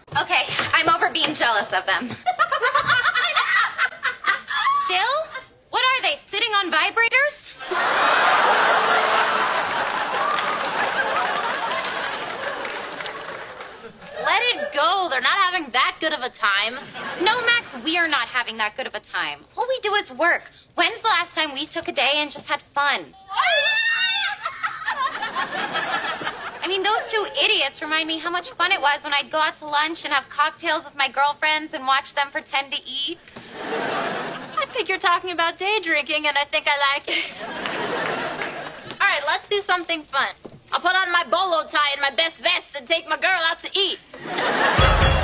Okay, I'm over being jealous of them. Still? What are they, sitting on vibrators? Let it go. They're not having that good of a time. No, Max, we are not having that good of a time. All we do is work. When's the last time we took a day and just had fun? I mean, those two idiots remind me how much fun it was when I'd go out to lunch and have cocktails with my girlfriends and watch them pretend to eat. I think you're talking about day drinking, and I think I like it. All right, let's do something fun. I'll put on my bolo tie and my best vest and take my girl out to eat.